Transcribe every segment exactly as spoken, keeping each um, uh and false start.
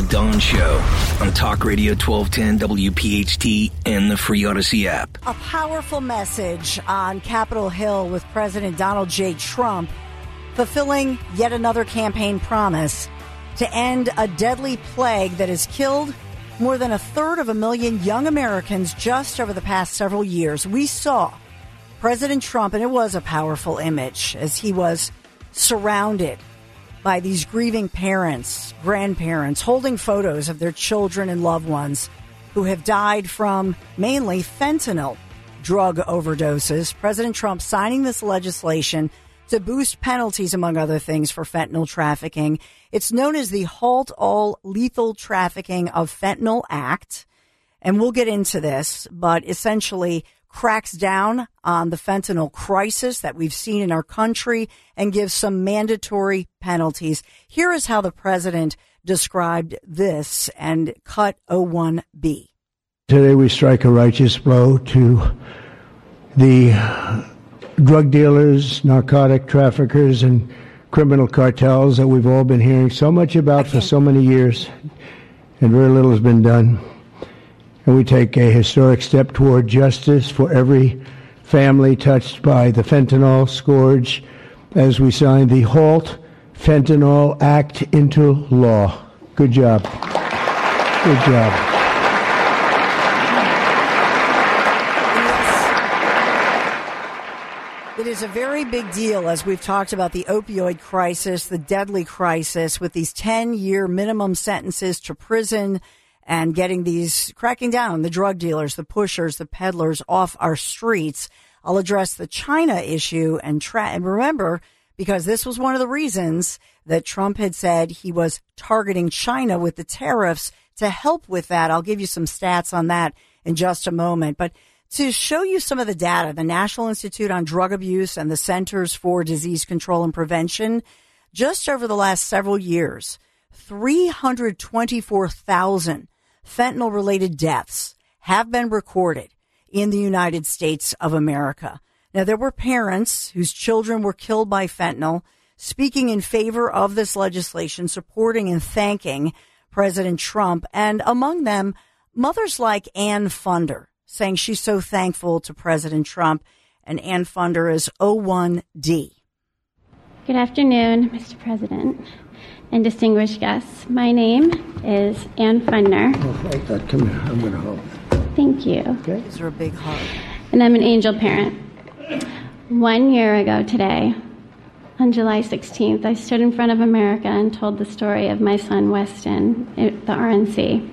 Dawn Show on Talk Radio twelve ten W P H T and the free Odyssey app. A powerful message on Capitol Hill with President Donald J. Trump fulfilling yet another campaign promise to end a deadly plague that has killed more than a third of a million young Americans just over the past several years. We saw President Trump, and it was a powerful image, as he was surrounded by these grieving parents, grandparents, holding photos of their children and loved ones who have died from mainly fentanyl drug overdoses. President Trump signing this legislation to boost penalties, among other things, for fentanyl trafficking. It's known as the Halt All Lethal Trafficking of Fentanyl Act. And we'll get into this, but essentially cracks down on the fentanyl crisis that we've seen in our country and gives some mandatory penalties. Here is how the president described this and Cut oh one B. Today we strike a righteous blow to the drug dealers, narcotic traffickers, and criminal cartels that we've all been hearing so much about for so many years, and very little has been done. And we take a historic step toward justice for every family touched by the fentanyl scourge as we sign the Halt Fentanyl Act into law. Good job. Good job. It is a very big deal, as we've talked about the opioid crisis, the deadly crisis, with these ten-year minimum sentences to prison and getting these, cracking down on the drug dealers, the pushers, the peddlers off our streets. I'll address the China issue and, tra- and remember, because this was one of the reasons that Trump had said he was targeting China with the tariffs to help with that. I'll give you some stats on that in just a moment. But to show you some of the data, the National Institute on Drug Abuse and the Centers for Disease Control and Prevention, just over the last several years, three hundred twenty-four thousand fentanyl-related deaths have been recorded in the United States of America. Now, there were parents whose children were killed by fentanyl speaking in favor of this legislation, supporting and thanking President Trump, and among them, mothers like Ann Funder, saying she's so thankful to President Trump, and Ann Funder is oh one D. Good afternoon, Mister President and distinguished guests. My name is Ann Funder. Oh, thank God. Come here. I'm going to hold. Thank you. Okay. These are a big hug. And I'm an angel parent. One year ago today, on July sixteenth, I stood in front of America and told the story of my son, Weston, at the R N C.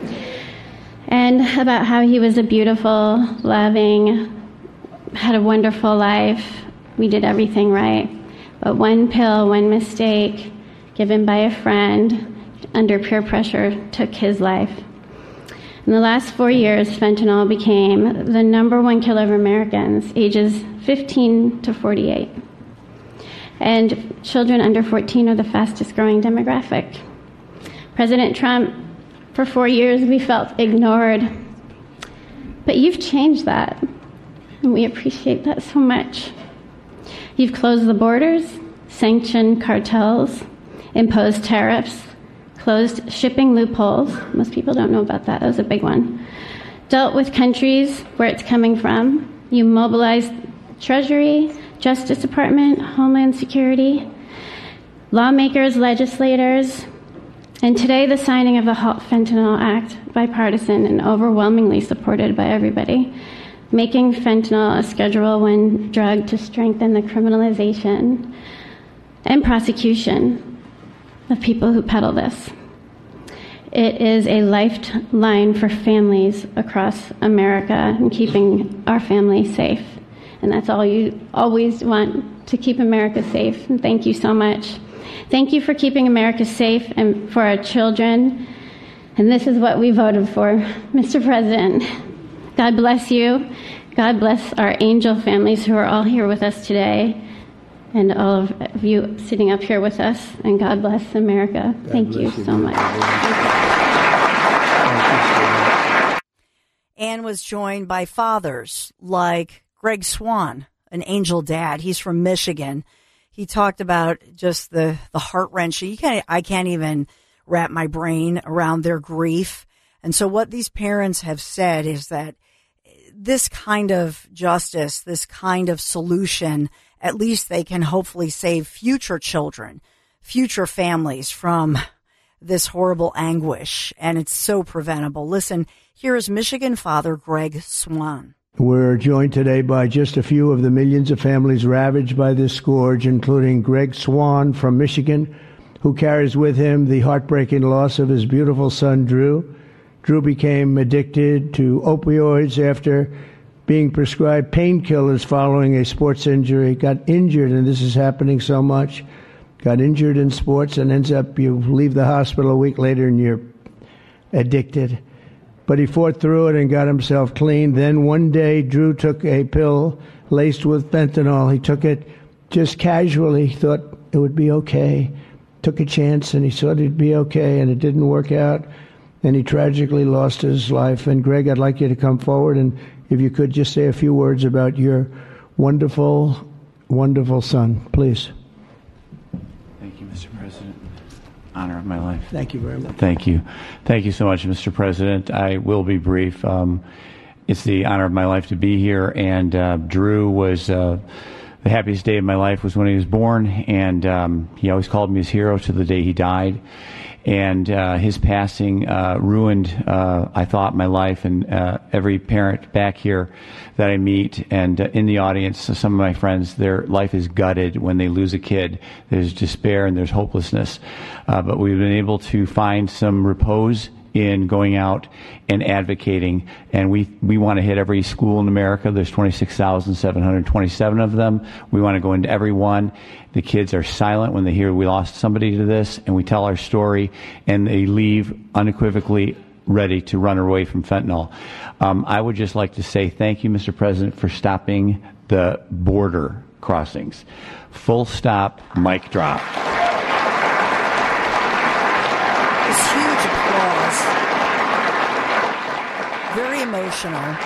And about how he was a beautiful, loving, had a wonderful life. We did everything right. But one pill, one mistake, given by a friend under peer pressure, took his life. In the last four years, fentanyl became the number one killer of Americans, ages fifteen to forty-eight. And children under fourteen are the fastest growing demographic. President Trump, for four years, we felt ignored. But you've changed that, and we appreciate that so much. You've closed the borders, sanctioned cartels, imposed tariffs, closed shipping loopholes. Most people don't know about that. That was a big one. Dealt with countries where it's coming from. You mobilized Treasury, Justice Department, Homeland Security, lawmakers, legislators, and today the signing of the Halt Fentanyl Act, bipartisan and overwhelmingly supported by everybody, making fentanyl a Schedule One drug to strengthen the criminalization and prosecution of people who peddle this. It is a lifeline for families across America and keeping our families safe. And that's all you always want, to keep America safe. And thank you so much. Thank you for keeping America safe and for our children. And this is what we voted for. Mister President, God bless you. God bless our angel families who are all here with us today, and all of you sitting up here with us. And God bless America. God Thank bless you so much. Ann was joined by fathers like Greg Swan, an angel dad. He's from Michigan. He talked about just the, the heart-wrenching. You can't, I can't even wrap my brain around their grief. And so what these parents have said is that this kind of justice, this kind of solution, at least they can hopefully save future children, future families from this horrible anguish. And it's so preventable. Listen, here is Michigan father Greg Swan. We're joined today by just a few of the millions of families ravaged by this scourge, including Greg Swan from Michigan, who carries with him the heartbreaking loss of his beautiful son, Drew. Drew became addicted to opioids after being prescribed painkillers following a sports injury. Got injured, and this is happening so much, got injured in sports and ends up, you leave the hospital a week later and you're addicted. But he fought through it and got himself clean. Then one day, Drew took a pill laced with fentanyl. He took it just casually, thought it would be okay. Took a chance and he thought it'd be okay, and it didn't work out. And he tragically lost his life. And Greg, I'd like you to come forward, and if you could just say a few words about your wonderful, wonderful son, please. Thank you, Mister President. Honor of my life. Thank you very much. Thank you. Thank you so much, Mister President. I will be brief. Um, it's the honor of my life to be here, and uh, Drew was uh, the happiest day of my life was when he was born, and um, he always called me his hero to the day he died. And uh, his passing uh, ruined, uh, I thought, my life, and uh, every parent back here that I meet and uh, in the audience, some of my friends, their life is gutted when they lose a kid. There's despair and there's hopelessness. Uh, but we've been able to find some repose in going out and advocating, and we we want to hit every school in America. There's twenty-six thousand seven hundred twenty-seven of them. We want to go into every one. The kids are silent when they hear we lost somebody to this, and we tell our story, and they leave unequivocally ready to run away from fentanyl. Um, I would just like to say thank you, Mister President, for stopping the border crossings. Full stop, mic drop. This huge applause. Very emotional.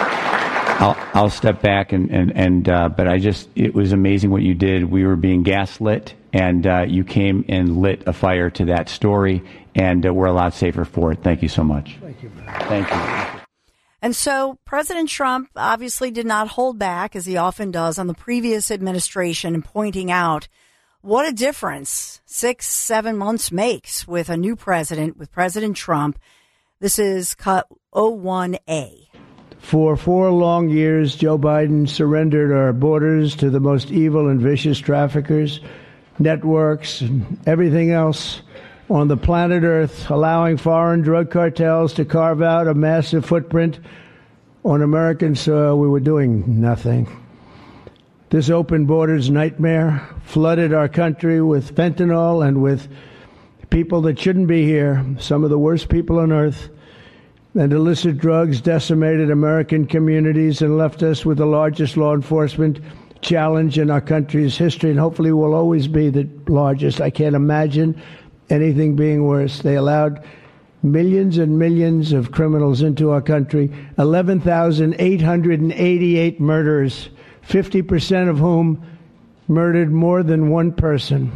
I'll, I'll step back and, and, and uh, but I just, it was amazing what you did. We were being gaslit, and uh, you came and lit a fire to that story, and uh, we're a lot safer for it. Thank you so much. Thank you. Thank you. And so President Trump obviously did not hold back, as he often does, on the previous administration, pointing out what a difference six, seven months makes with a new president, with President Trump. This is cut oh one A. For four long years, Joe Biden surrendered our borders to the most evil and vicious traffickers, networks, and everything else on the planet Earth, allowing foreign drug cartels to carve out a massive footprint on American soil. We were doing nothing. This open borders nightmare flooded our country with fentanyl and with people that shouldn't be here, some of the worst people on earth. And illicit drugs decimated American communities and left us with the largest law enforcement challenge in our country's history, and hopefully will always be the largest. I can't imagine anything being worse. They allowed millions and millions of criminals into our country, eleven thousand eight hundred eighty-eight murders, fifty percent of whom murdered more than one person.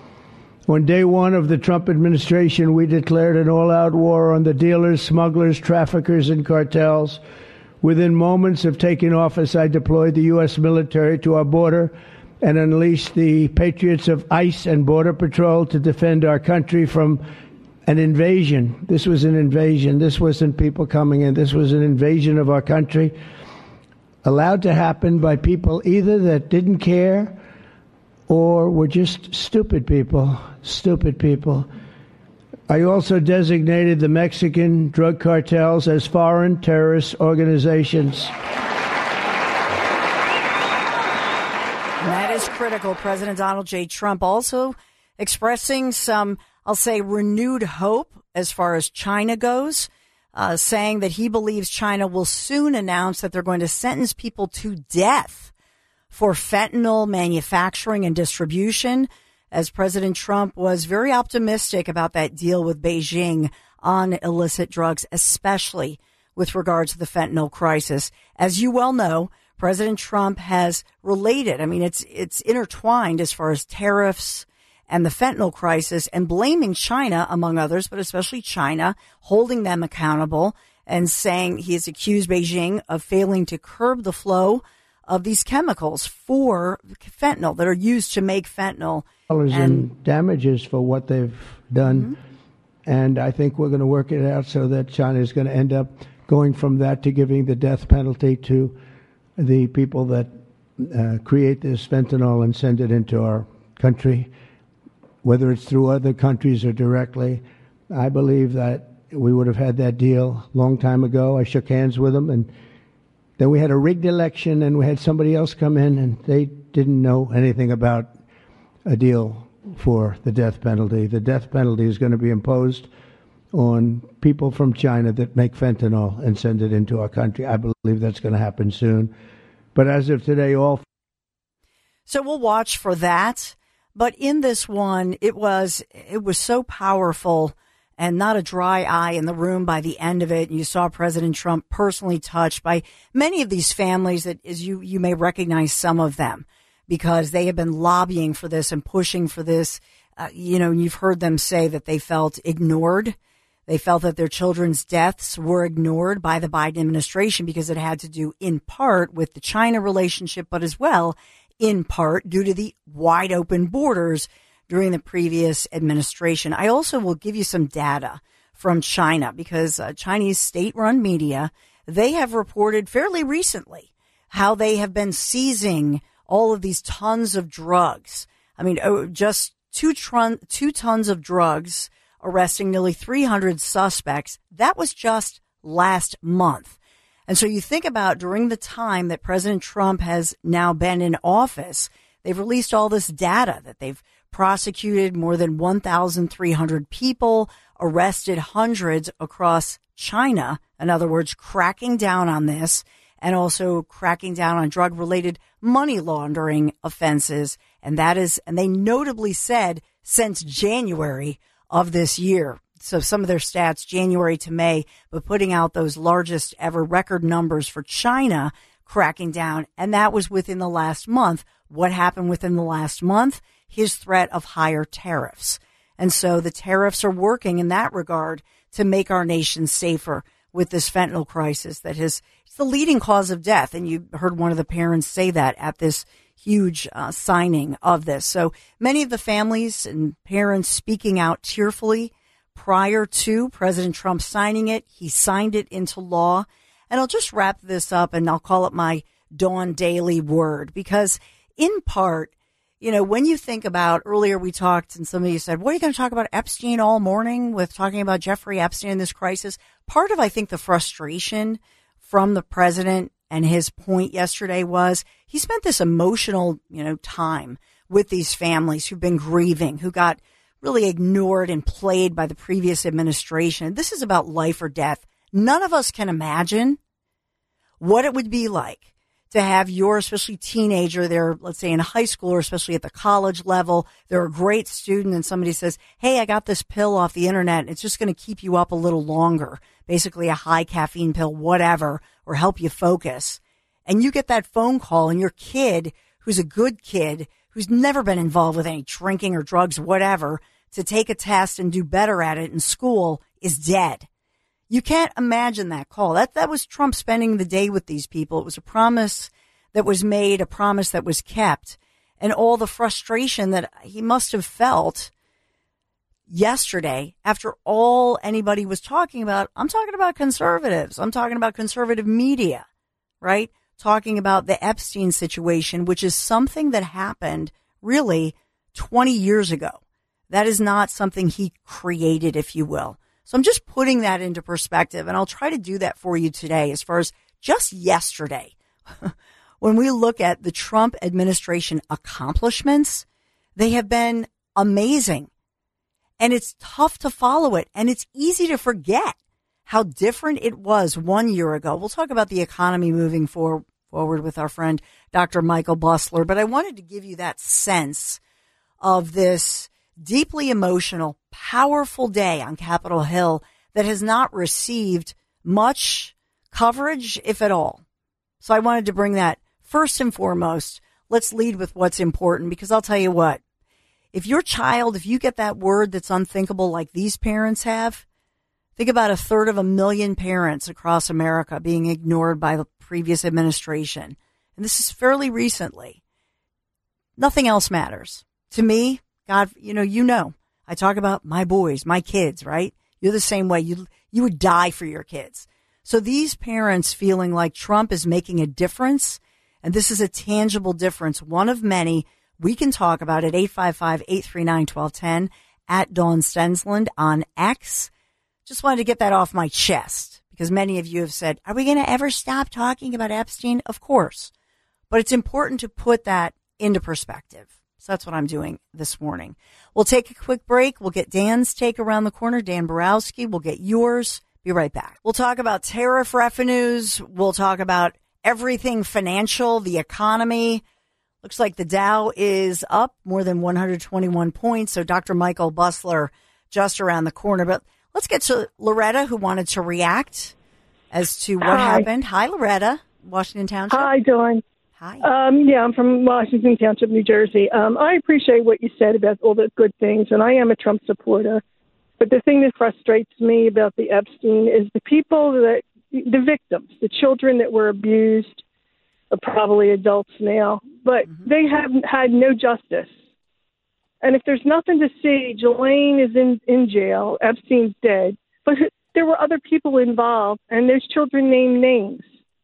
On day one of the Trump administration, we declared an all-out war on the dealers, smugglers, traffickers, and cartels. Within moments of taking office, I deployed the U S military to our border and unleashed the patriots of ICE and Border Patrol to defend our country from an invasion. This was an invasion. This wasn't people coming in. This was an invasion of our country, allowed to happen by people either that didn't care or were just stupid people, stupid people. I also designated the Mexican drug cartels as foreign terrorist organizations. And that is critical. President Donald J. Trump also expressing some, I'll say, renewed hope as far as China goes, uh, saying that he believes China will soon announce that they're going to sentence people to death for fentanyl manufacturing and distribution, as President Trump was very optimistic about that deal with Beijing on illicit drugs, especially with regard to the fentanyl crisis. As you well know, President Trump has related, I mean, it's it's intertwined as far as tariffs and the fentanyl crisis and blaming China, among others, but especially China, holding them accountable and saying he has accused Beijing of failing to curb the flow of these chemicals for fentanyl that are used to make fentanyl. And, and damages for what they've done. Mm-hmm. And I think we're going to work it out so that China is going to end up going from that to giving the death penalty to the people that uh, create this fentanyl and send it into our country, whether it's through other countries or directly. I believe that we would have had that deal a long time ago. I shook hands with them, and then we had a rigged election, and we had somebody else come in, and they didn't know anything about a deal for the death penalty. The death penalty is going to be imposed on people from China that make fentanyl and send it into our country. I believe that's going to happen soon. But as of today, all... So we'll watch for that. But in this one, it was it was so powerful and not a dry eye in the room by the end of it. You saw President Trump personally touched by many of these families that, as you, you may recognize some of them, because they have been lobbying for this and pushing for this. Uh, you know, you've heard them say that they felt ignored. They felt that their children's deaths were ignored by the Biden administration because it had to do in part with the China relationship, but as well in part due to the wide open borders during the previous administration. I also will give you some data from China because uh, Chinese state-run media, they have reported fairly recently how they have been seizing all of these tons of drugs. I mean, oh, just two, tron- two tons of drugs, arresting nearly three hundred suspects. That was just last month. And so you think about during the time that President Trump has now been in office, they've released all this data that they've prosecuted more than one thousand three hundred people, arrested hundreds across China. In other words, cracking down on this and also cracking down on drug related money laundering offenses. And that is, and they notably said since January of this year. So some of their stats, January to May, but putting out those largest ever record numbers for China cracking down. And that was within the last month. What happened within the last month? His threat of higher tariffs. And so the tariffs are working in that regard to make our nation safer with this fentanyl crisis that has, it's the leading cause of death. And you heard one of the parents say that at this huge uh, signing of this. So many of the families and parents speaking out tearfully prior to President Trump signing it. He signed it into law. And I'll just wrap this up and I'll call it my Dawn Daily word, because in part, you know, when you think about earlier we talked and somebody said, what are you going to talk about Epstein all morning with talking about Jeffrey Epstein in this crisis? Part of, I think, the frustration from the president and his point yesterday was he spent this emotional, you know, time with these families who've been grieving, who got really ignored and played by the previous administration. This is about life or death. None of us can imagine what it would be like to have your, especially teenager, they're, let's say in high school or especially at the college level, they're a great student and somebody says, hey, I got this pill off the internet and it's just going to keep you up a little longer, basically a high caffeine pill, whatever, or help you focus. And you get that phone call and your kid, who's a good kid, who's never been involved with any drinking or drugs, whatever, to take a test and do better at it in school is dead. You can't imagine that call. That that was Trump spending the day with these people. It was a promise that was made, a promise that was kept, and all the frustration that he must have felt yesterday after all anybody was talking about. I'm talking about conservatives. I'm talking about conservative media, right? Talking about the Epstein situation, which is something that happened really twenty years ago. That is not something he created, if you will. So I'm just putting that into perspective, and I'll try to do that for you today as far as just yesterday. When we look at the Trump administration accomplishments, they have been amazing. And it's tough to follow it, and it's easy to forget how different it was one year ago. We'll talk about the economy moving for, forward with our friend Doctor Michael Busler, but I wanted to give you that sense of this deeply emotional, powerful day on Capitol Hill that has not received much coverage, if at all. So I wanted to bring that first and foremost. Let's lead with what's important, because I'll tell you what, If your child, if you get that word that's unthinkable like these parents have, think about a third of a million parents across America being ignored by the previous administration. And this is fairly recently. Nothing else matters. To me, God, you know, you know, I talk about my boys, my kids, right? You're the same way. You, you would die for your kids. So these parents feeling like Trump is making a difference, and this is a tangible difference, one of many, we can talk about at eight five five, eight three nine, one two one zero, at Dawn Stensland on X. Just wanted to get that off my chest because many of you have said, are we going to ever stop talking about Epstein? Of course. But it's important to put that into perspective. So that's what I'm doing this morning. We'll take a quick break. We'll get Dan's take around the corner, Dan Borowski. We'll get yours. Be right back. We'll talk about tariff revenues. We'll talk about everything financial, the economy. Looks like the Dow is up more than one hundred twenty-one points. So Doctor Michael Busler just around the corner. But let's get to Loretta, who wanted to react as to what Hi. happened. Hi, Loretta, Washington Township. Hi, Dawn. Hi. Um, yeah, I'm from Washington Township, New Jersey. Um, I appreciate what you said about all the good things, and I am a Trump supporter. But the thing that frustrates me about the Epstein is the people that, the victims, the children that were abused, are probably adults now, but mm-hmm. they haven't had no justice. And if there's nothing to see, Jelaine is in, in jail, Epstein's dead, but there were other people involved, and those children named names.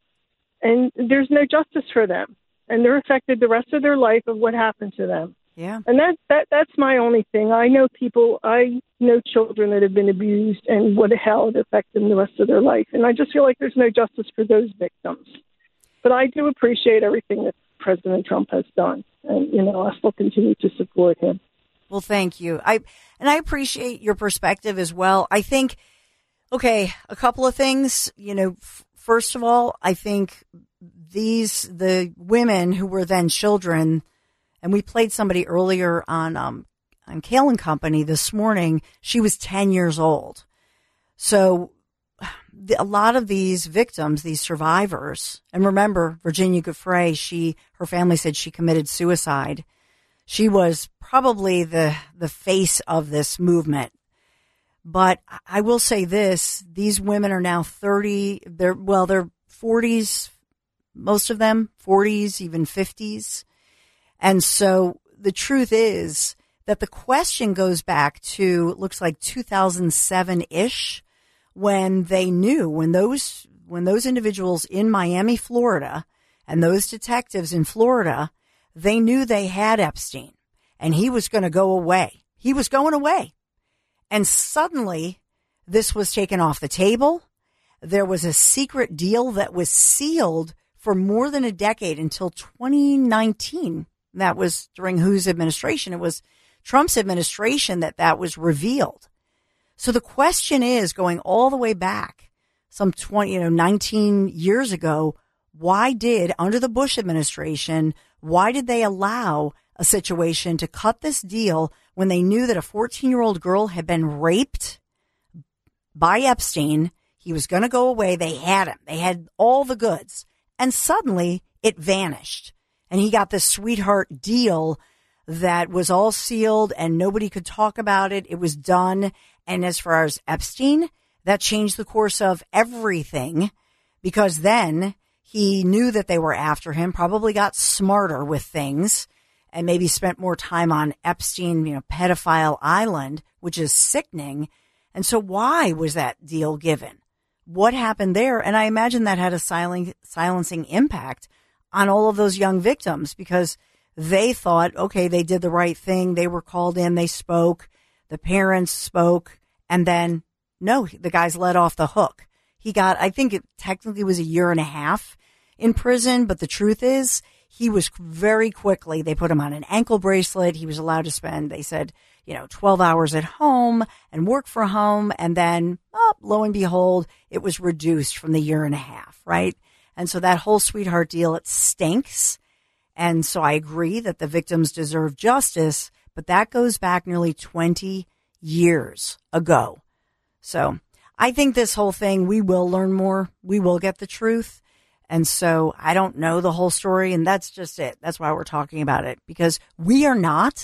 And there's no justice for them. And they're affected the rest of their life of what happened to them. Yeah. And that, that that's my only thing. I know people, I know children that have been abused and what the hell it affects them the rest of their life. And I just feel like there's no justice for those victims. But I do appreciate everything that President Trump has done. And, you know, I still continue to support him. Well, thank you. I and I appreciate your perspective as well. I think, okay, a couple of things. You know, f- first of all, I think these, the women who were then children, and we played somebody earlier on um, on Kale and Company this morning. She was ten years old. So the, a lot of these victims, these survivors, and remember, Virginia Giuffre, she, her family said she committed suicide. She was probably the the face of this movement. But I will say this, these women are now thirty, they're, well, they're forties, most of them, forties, even fifties. And so the truth is that the question goes back to, it looks like two thousand seven-ish, when they knew, when those, when those individuals in Miami, Florida, and those detectives in Florida, they knew they had Epstein and he was going to go away. He was going away. And suddenly this was taken off the table. There was a secret deal that was sealed for more than a decade until twenty nineteen. That was during whose administration? It was Trump's administration that that was revealed. So the question is, going all the way back some twenty, you know, nineteen years ago, why did, under the Bush administration, why did they allow a situation to cut this deal when they knew that a fourteen-year-old girl had been raped by Epstein? He was going to go away. They had him. They had all the goods. And suddenly it vanished. And he got this sweetheart deal that was all sealed and nobody could talk about it. It was done. And as far as Epstein, that changed the course of everything, because then he knew that they were after him, probably got smarter with things, and maybe spent more time on Epstein, you know, pedophile island, which is sickening. And so why was that deal given? What happened there? And I imagine that had a silen- silencing impact on all of those young victims, because they thought, okay, they did the right thing. They were called in. They spoke. The parents spoke. And then, no, the guy's let off the hook. He got, I think it technically was a year and a half in prison. But the truth is, he was very quickly, they put him on an ankle bracelet. He was allowed to spend, they said, you know, twelve hours at home and work from home. And then, oh, lo and behold, it was reduced from the year and a half, right? And so that whole sweetheart deal, it stinks. And so I agree that the victims deserve justice, but that goes back nearly twenty years ago. So I think this whole thing, we will learn more. We will get the truth. And so I don't know the whole story, and that's just it. That's why we're talking about it, because we are not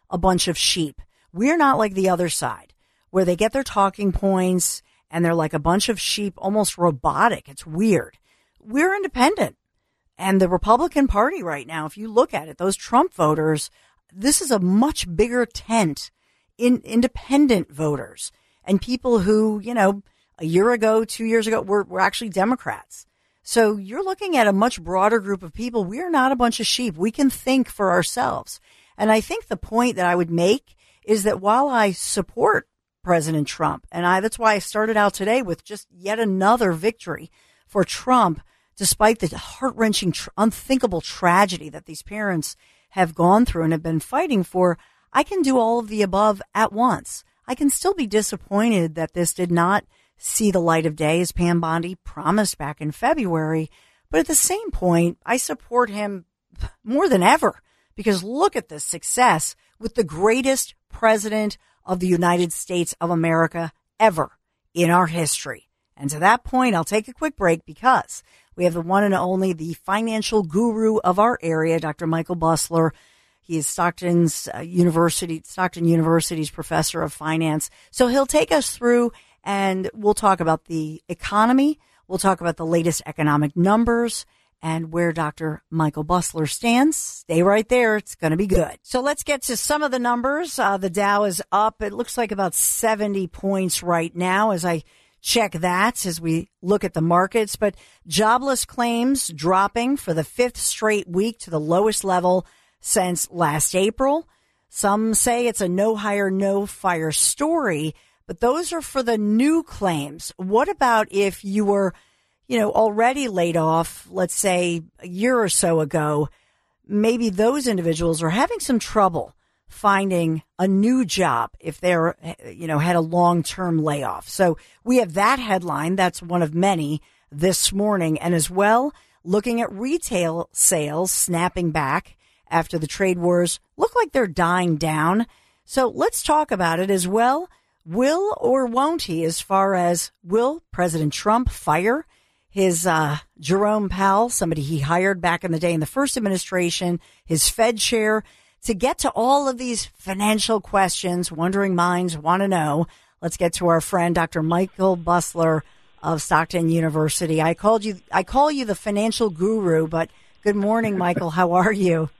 a bunch of sheep. We're not like the other side, where they get their talking points and they're like a bunch of sheep, almost robotic. It's weird. We're independent. And the Republican Party right now, if you look at it, those Trump voters, this is a much bigger tent in independent voters and people who, you know, a year ago, two years ago, were, were actually Democrats. So you're looking at a much broader group of people. We are not a bunch of sheep. We can think for ourselves. And I think the point that I would make is that while I support President Trump, and I, that's why I started out today with just yet another victory for Trump, despite the heart-wrenching, tr- unthinkable tragedy that these parents have gone through and have been fighting for, I can do all of the above at once. I can still be disappointed that this did not see the light of day, as Pam Bondi promised back in February. But at the same point, I support him more than ever, because look at this success with the greatest president of the United States of America ever in our history. And to that point, I'll take a quick break because we have the one and only, the financial guru of our area, Doctor Michael Busler. He is Stockton's uh, University, Stockton University's professor of finance. So he'll take us through and we'll talk about the economy. We'll talk about the latest economic numbers and where Doctor Michael Busler stands. Stay right there. It's going to be good. So let's get to some of the numbers. Uh, the Dow is up. It looks like about seventy points right now as I check that as we look at the markets. But jobless claims dropping for the fifth straight week to the lowest level since last April. Some say it's a no hire, no fire story, but those are for the new claims. What about if you were, you know, already laid off, let's say a year or so ago? Maybe those individuals are having some trouble finding a new job if they're, you know, had a long-term layoff. So we have that headline. That's one of many this morning. And as well, looking at retail sales snapping back after the trade wars look like they're dying down. So let's talk about it as well. Will or won't he, as far as will President Trump fire his uh, Jerome Powell, somebody he hired back in the day in the first administration, his Fed chair? To get to all of these financial questions, wondering minds want to know, let's get to our friend, Doctor Michael Busler of Stockton University. I called you, I call you the financial guru, but good morning, Michael. How are you?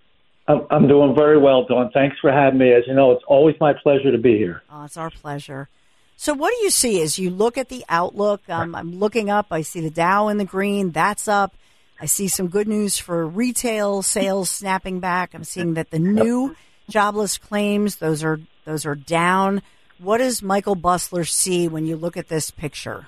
I'm doing very well, Dawn. Thanks for having me. As you know, it's always my pleasure to be here. Oh, it's our pleasure. So what do you see as you look at the outlook? Um, I'm looking up. I see the Dow in the green. That's up. I see some good news for retail sales snapping back. I'm seeing that the new jobless claims, those are those are down. What does Michael Busler see when you look at this picture?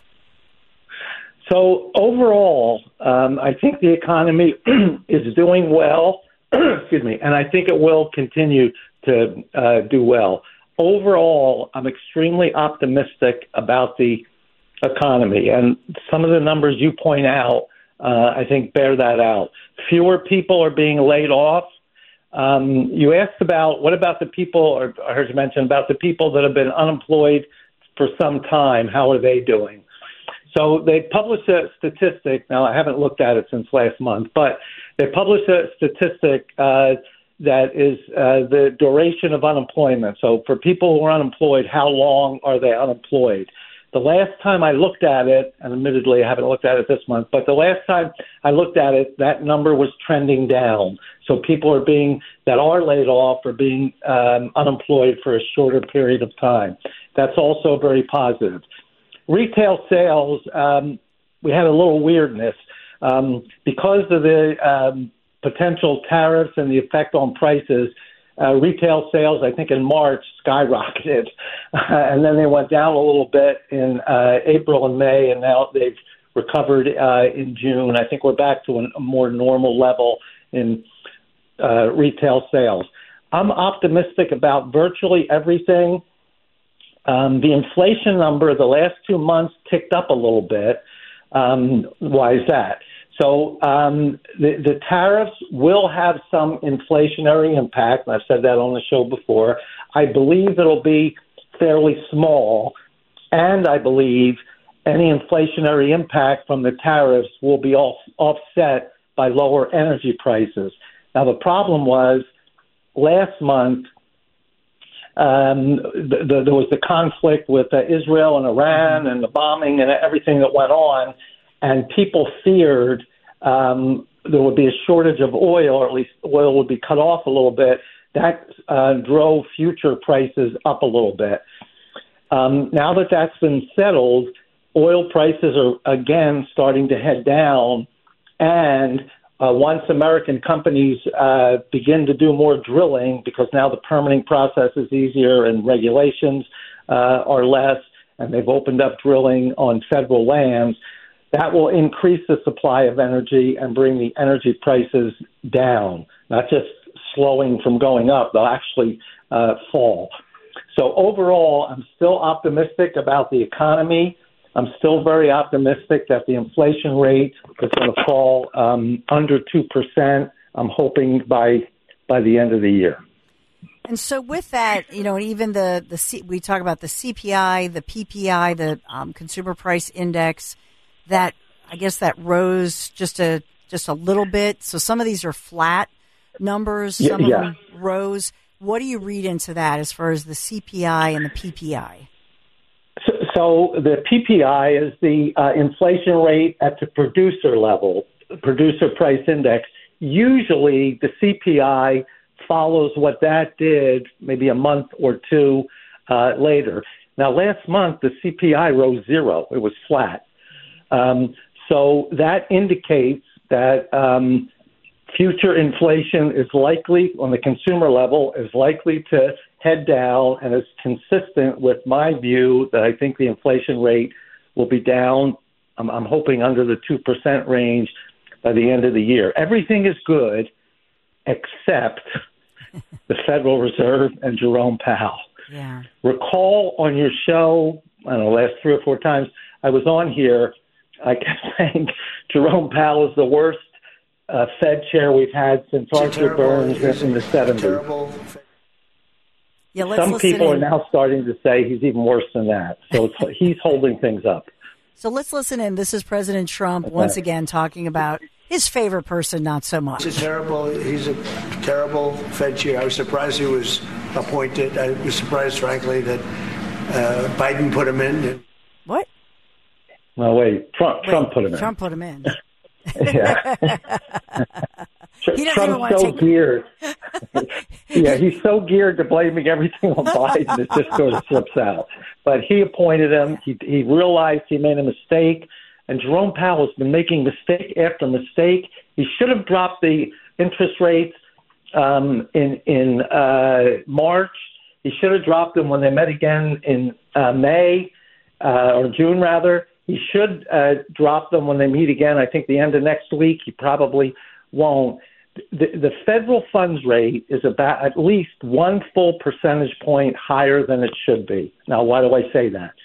So overall, um, I think the economy is doing well. Excuse me, and I think it will continue to uh, do well. Overall, I'm extremely optimistic about the economy, and some of the numbers you point out, uh, I think, bear that out. Fewer people are being laid off. Um, you asked about what about the people, or I heard you mention about the people that have been unemployed for some time. How are they doing? So they published a statistic. Now, I haven't looked at it since last month, but they published a statistic uh, that is uh, the duration of unemployment. So for people who are unemployed, how long are they unemployed? The last time I looked at it, and admittedly I haven't looked at it this month, but the last time I looked at it, that number was trending down. So people are being, that are laid off are being um, unemployed for a shorter period of time. That's also very positive. Retail sales, um, we had a little weirdness. Um, because of the um, potential tariffs and the effect on prices, uh, retail sales, I think in March, skyrocketed. Uh, and then they went down a little bit in uh, April and May, and now they've recovered uh, in June. I think we're back to an, a more normal level in uh, retail sales. I'm optimistic about virtually everything. Um, the inflation number the last two months ticked up a little bit. Um, why is that? So um, the, the tariffs will have some inflationary impact, and I've said that on the show before. I believe it'll be fairly small, and I believe any inflationary impact from the tariffs will be off, offset by lower energy prices. Now, the problem was last month um, the, the, there was the conflict with uh, Israel and Iran and the bombing and everything that went on, and people feared um, there would be a shortage of oil, or at least oil would be cut off a little bit. That uh, drove future prices up a little bit. Um, now that that's been settled, oil prices are again starting to head down, and uh, once American companies uh, begin to do more drilling, because now the permitting process is easier and regulations uh, are less, and they've opened up drilling on federal lands, that will increase the supply of energy and bring the energy prices down, not just slowing from going up, they'll actually uh, fall. So overall, I'm still optimistic about the economy. I'm still very optimistic that the inflation rate is going to fall um, under two percent. I'm hoping by by the end of the year. And so with that, you know, even the, the C, we talk about the C P I, the P P I, the um, Consumer Price Index, that I guess that rose just a just a little bit. So some of these are flat numbers, some yeah, yeah. of them rose. What do you read into that as far as the C P I and the P P I? So, so the P P I is the uh, inflation rate at the producer level, producer price index. Usually the C P I follows what that did maybe a month or two uh, later. Now, last month, the C P I rose zero. It was flat. Um, so that indicates that um, future inflation is likely, on the consumer level, is likely to head down, and is consistent with my view that I think the inflation rate will be down, I'm, I'm hoping under the two percent range by the end of the year. Everything is good except the Federal Reserve and Jerome Powell. Yeah. Recall on your show, I don't know, last three or four times I was on here, I kept saying Jerome Powell is the worst uh, Fed chair we've had since it's Arthur Burns in the seventies. Yeah, let's Some people in. are now starting to say he's even worse than that. So it's, he's holding things up. So let's listen in. This is President Trump okay. once again talking about his favorite person, not so much. He's a terrible, he's a terrible Fed chair. I was surprised he was appointed. I was surprised, frankly, that uh, Biden put him in. What? No, wait. Trump, wait, Trump put him in. Trump put him in. Yeah. He doesn't Trump's even want so to take geared. Yeah, he's so geared to blaming everything on Biden, it just sort of slips out. But he appointed him. He, he realized he made a mistake. And Jerome Powell has been making mistake after mistake. He should have dropped the interest rates um, in in uh, March. He should have dropped them when they met again in uh, May uh, or June, rather. He should uh, drop them when they meet again. I think the end of next week. He probably won't. The, the federal funds rate is about at least one full percentage point higher than it should be. Now, why do I say that?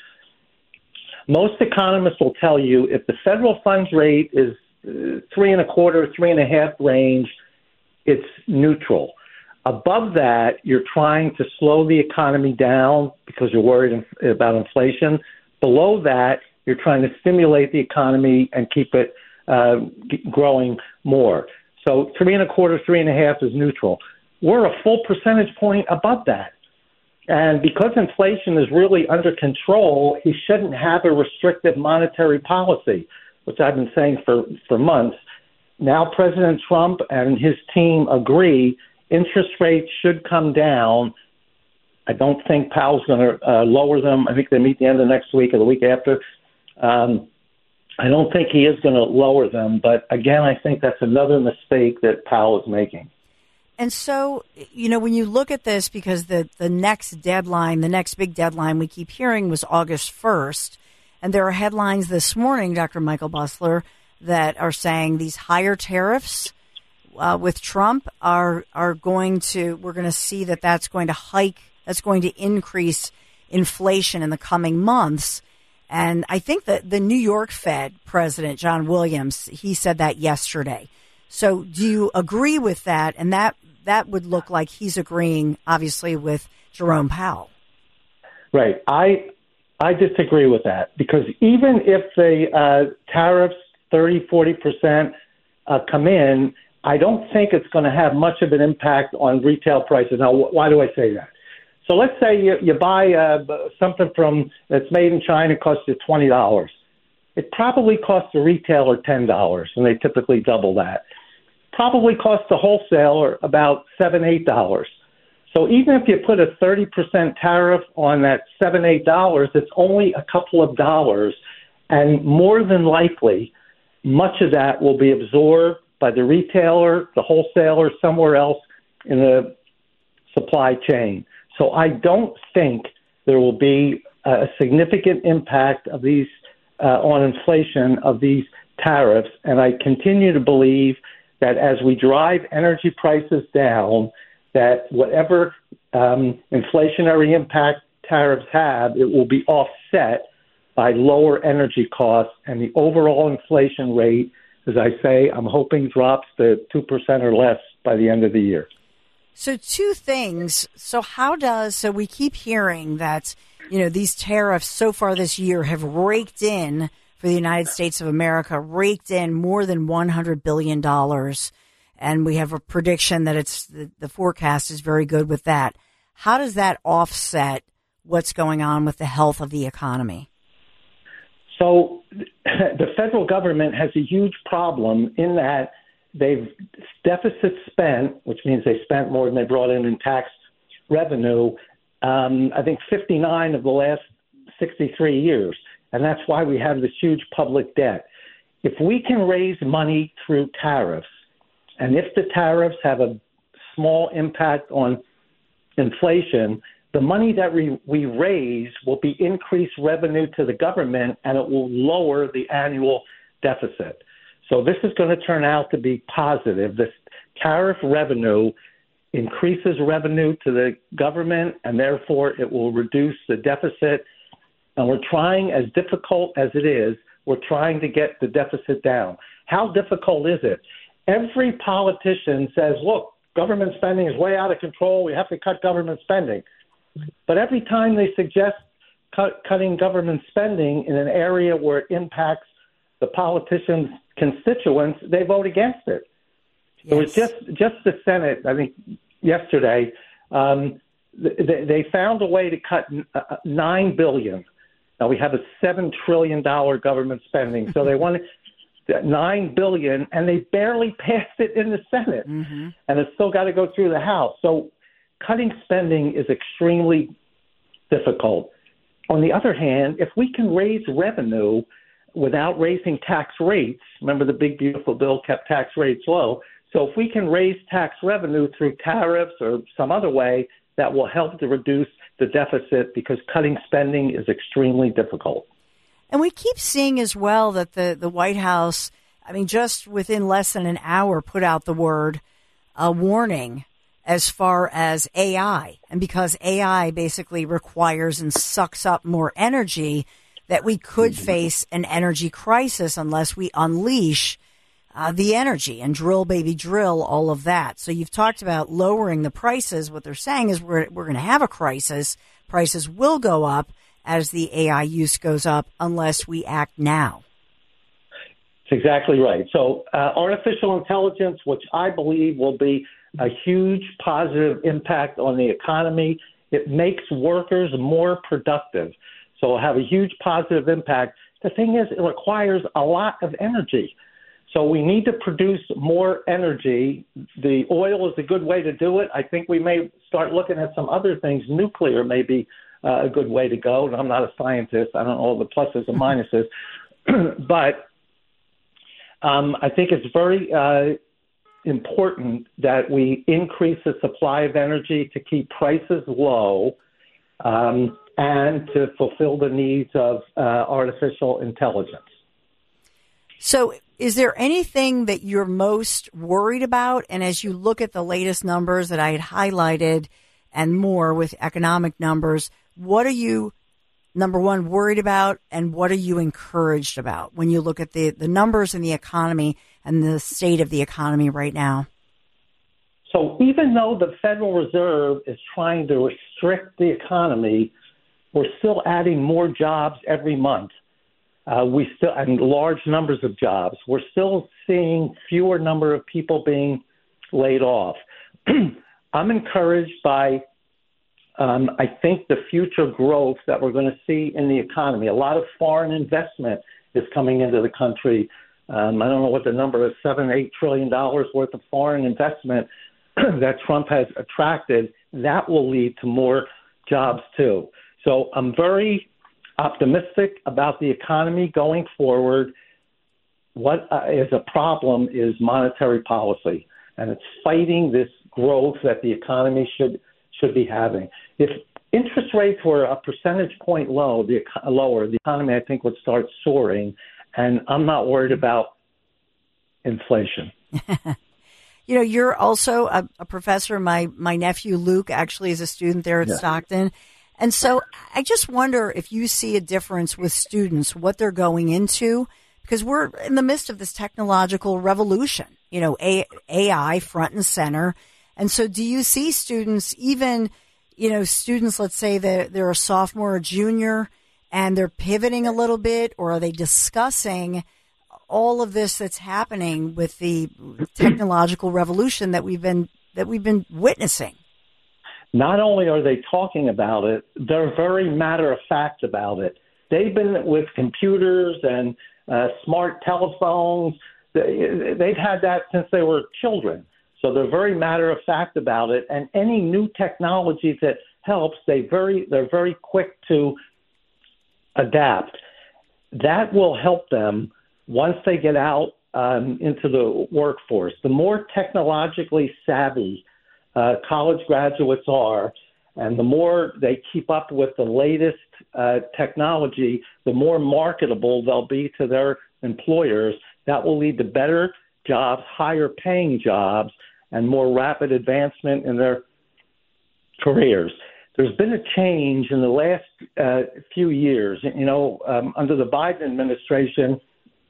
Most economists will tell you if the federal funds rate is uh, three and a quarter, three and a half range, it's neutral. Above that, you're trying to slow the economy down because you're worried in, about inflation. Below that, you're trying to stimulate the economy and keep it uh, g- growing more. So three and a quarter, three and a half is neutral. We're a full percentage point above that. And because inflation is really under control, he shouldn't have a restrictive monetary policy, which I've been saying for, for months. Now President Trump and his team agree interest rates should come down. I don't think Powell's going to uh, lower them. I think they meet the end of next week or the week after. Um, I don't think he is going to lower them. But again, I think that's another mistake that Powell is making. And so, you know, when you look at this, because the, the next deadline, the next big deadline we keep hearing was August first. And there are headlines this morning, Doctor Michael Busler, that are saying these higher tariffs uh, with Trump are are going to, we're going to see that that's going to hike, that's going to increase inflation in the coming months. And I think that the New York Fed president, John Williams, he said that yesterday. So do you agree with that? And that that would look like he's agreeing, obviously, with Jerome Powell. Right. I I disagree with that, because even if the uh, tariffs thirty, forty percent uh, come in, I don't think it's going to have much of an impact on retail prices. Now, wh- why do I say that? So let's say you, you buy uh, something from that's made in China, costs you twenty dollars. It probably costs the retailer ten dollars, and they typically double that. Probably costs the wholesaler about seven dollars, eight dollars. So even if you put a thirty percent tariff on that seven dollars, eight dollars, it's only a couple of dollars. And more than likely, much of that will be absorbed by the retailer, the wholesaler, somewhere else in the supply chain. So I don't think there will be a significant impact of these uh, on inflation of these tariffs. And I continue to believe that as we drive energy prices down, that whatever um, inflationary impact tariffs have, it will be offset by lower energy costs, and the overall inflation rate, as I say, I'm hoping drops to two percent or less by the end of the year. So two things. So how does, so we keep hearing that, you know, these tariffs so far this year have raked in for the United States of America, raked in more than one hundred billion dollars. And we have a prediction that it's, the, the forecast is very good with that. How does that offset what's going on with the health of the economy? So the federal government has a huge problem in that they've deficit spent, which means they spent more than they brought in in tax revenue, um, I think fifty-nine of the last sixty-three years. And that's why we have this huge public debt. If we can raise money through tariffs, and if the tariffs have a small impact on inflation, the money that we, we raise will be increased revenue to the government, and it will lower the annual deficit. So this is going to turn out to be positive. This tariff revenue increases revenue to the government, and therefore it will reduce the deficit. And we're trying, as difficult as it is, we're trying to get the deficit down. How difficult is it? Every politician says, look, government spending is way out of control. We have to cut government spending. But every time they suggest cut, cutting government spending in an area where it impacts the politicians' constituents, they vote against it. Yes. It was just just the Senate, I think, yesterday, um, they, they found a way to cut nine billion dollars. Now we have a seven trillion dollars government spending, so they wanted nine billion dollars, and they barely passed it in the Senate, mm-hmm. and it's still got to go through the House. So cutting spending is extremely difficult. On the other hand, if we can raise revenue without raising tax rates, remember the big, beautiful bill kept tax rates low. So if we can raise tax revenue through tariffs or some other way, that will help to reduce the deficit, because cutting spending is extremely difficult. And we keep seeing as well that the, the White House, I mean, just within less than an hour, put out the word uh, warning as far as A I. And because A I basically requires and sucks up more energy, that we could face an energy crisis unless we unleash uh, the energy and drill, baby, drill, all of that. So you've talked about lowering the prices. What they're saying is we're, we're going to have a crisis. Prices will go up as the A I use goes up unless we act now. That's exactly right. So uh, artificial intelligence, which I believe will be a huge positive impact on the economy, it makes workers more productive. So it'll have a huge positive impact. The thing is, it requires a lot of energy. So we need to produce more energy. The oil is a good way to do it. I think we may start looking at some other things. Nuclear may be uh, a good way to go. And I'm not a scientist. I don't know all the pluses and minuses. But um, I think it's very uh, important that we increase the supply of energy to keep prices low, um, and to fulfill the needs of uh, artificial intelligence. So is there anything that you're most worried about? And as you look at the latest numbers that I had highlighted and more with economic numbers, what are you, number one, worried about, and what are you encouraged about when you look at the, the numbers in the economy and the state of the economy right now? So even though the Federal Reserve is trying to restrict the economy, we're still adding more jobs every month. Uh, we still, and large numbers of jobs. We're still seeing fewer number of people being laid off. I'm encouraged by um, I think the future growth that we're going to see in the economy, a lot of foreign investment is coming into the country. Um, I don't know what the number is, seven, eight trillion dollars worth of foreign investment that Trump has attracted. That will lead to more jobs too. So I'm very optimistic about the economy going forward. What uh, is a problem is monetary policy, and it's fighting this growth that the economy should should be having. If interest rates were a percentage point low, the lower, the economy I think would start soaring, and I'm not worried about inflation. You know, you're also a, a professor. My my nephew Luke actually is a student there at yeah. Stockton. And so I just wonder if you see a difference with students, what they're going into, because we're in the midst of this technological revolution, you know, A I front and center. And so do you see students, even, you know, students, let's say they're, they're a sophomore or junior and they're pivoting a little bit, or are they discussing all of this that's happening with the technological revolution that we've been that we've been witnessing? Not only are they talking about it, they're very matter-of-fact about it. They've been with computers and uh, smart telephones. They, they've had that since they were children. So they're very matter-of-fact about it. And any new technology that helps, they very they're very quick to adapt. That will help them once they get out um, into the workforce. The more technologically savvy Uh, college graduates are, and the more they keep up with the latest uh, technology, the more marketable they'll be to their employers. That will lead to better jobs, higher paying jobs, and more rapid advancement in their careers. There's been a change in the last uh, few years. You know, um, under the Biden administration,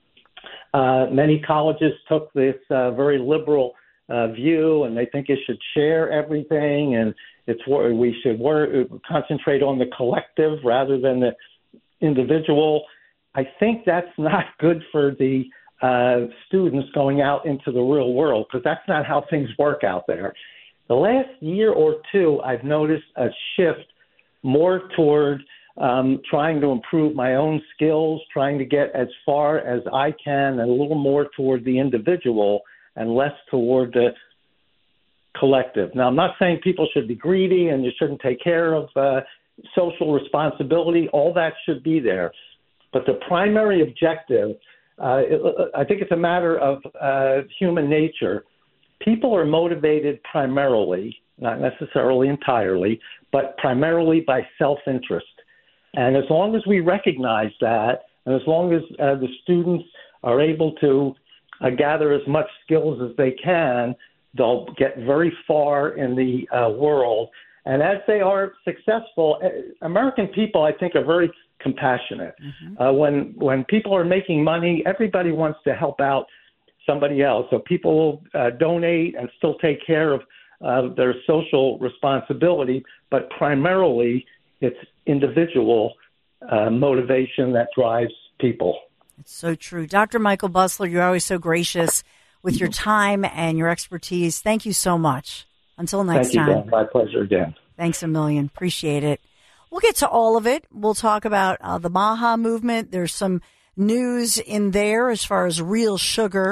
uh, many colleges took this uh, very liberal Uh, view, and they think it should share everything, and it's we should work, concentrate on the collective rather than the individual. I think that's not good for the uh, students going out into the real world, because that's not how things work out there. The last year or two, I've noticed a shift more toward um, trying to improve my own skills, trying to get as far as I can, and a little more toward the individual and less toward the collective. Now, I'm not saying people should be greedy and you shouldn't take care of uh, social responsibility. All that should be there. But the primary objective, uh, it, I think it's a matter of uh, human nature. People are motivated primarily, not necessarily entirely, but primarily by self-interest. And as long as we recognize that, and as long as uh, the students are able to Uh, gather as much skills as they can, they'll get very far in the uh, world. And as they are successful, American people, I think, are very compassionate. Mm-hmm. Uh, when when people are making money, everybody wants to help out somebody else. So people will uh, donate and still take care of uh, their social responsibility, but primarily it's individual uh, motivation that drives people. It's so true. Doctor Michael Busler, you're always so gracious with your time and your expertise. Thank you so much. Until next Thank you, time. Dan. My pleasure, Dan. Thanks a million. Appreciate it. We'll get to all of it. We'll talk about uh, the MAHA movement. There's some news in there as far as real sugar,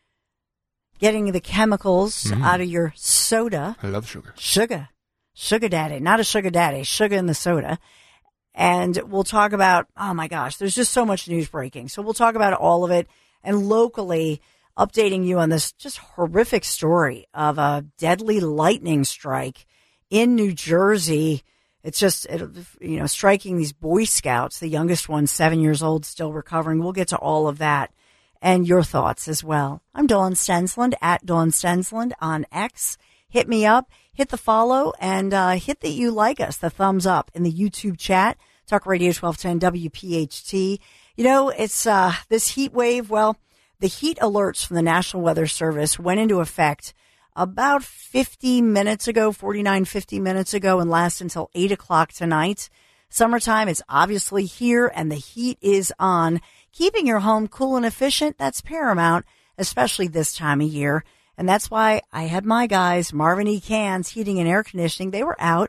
getting the chemicals mm. out of your soda. I love sugar. Sugar. Sugar daddy. Not a sugar daddy. Sugar in the soda. And we'll talk about, oh my gosh, there's just so much news breaking. So we'll talk about all of it, and locally updating you on this just horrific story of a deadly lightning strike in New Jersey. It's just, it, you know, striking these Boy Scouts, the youngest one, seven years old, still recovering. We'll get to all of that and your thoughts as well. I'm Dawn Stensland at Dawn Stensland on X. Hit me up. Hit the follow, and uh, hit that you like us, the thumbs up in the YouTube chat. Talk Radio twelve ten W P H T. You know, it's uh, this heat wave. Well, the heat alerts from the National Weather Service went into effect about fifty minutes ago, forty-nine, fifty minutes ago, and last until eight o'clock tonight. Summertime is obviously here, and the heat is on. Keeping your home cool and efficient, that's paramount, especially this time of year. And that's why I had my guys, Marvin E. Cans Heating and Air Conditioning. They were out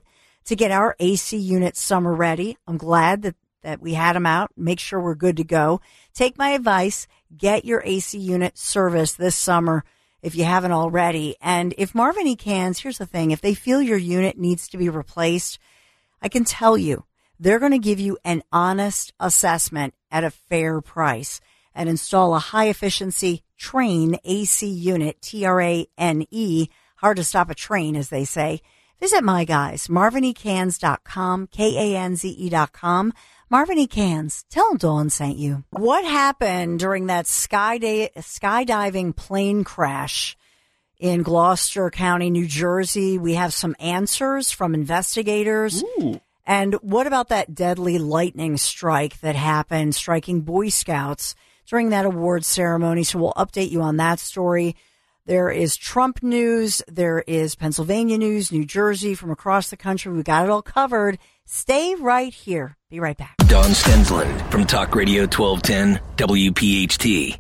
to get our A C unit summer ready. I'm glad that, that we had them out. Make sure we're good to go. Take my advice. Get your A C unit serviced this summer if you haven't already. And if Marvin E. Cans, here's the thing, if they feel your unit needs to be replaced, I can tell you, they're going to give you an honest assessment at a fair price and install a high-efficiency Trane A C unit, T R A N E, hard to stop a train, as they say. Visit my guys, marvin e cans dot com, K A N Z E dot com. Marvin E. Cans, tell them Dawn sent you. What happened during that sky day, skydiving plane crash in Gloucester County, New Jersey? We have some answers from investigators. Ooh. And what about that deadly lightning strike that happened, striking Boy Scouts during that awards ceremony? So we'll update you on that story. There is Trump news. There is Pennsylvania news, New Jersey, from across the country. We got it all covered. Stay right here. Be right back. Dawn Stensland from Talk Radio twelve ten W P H T.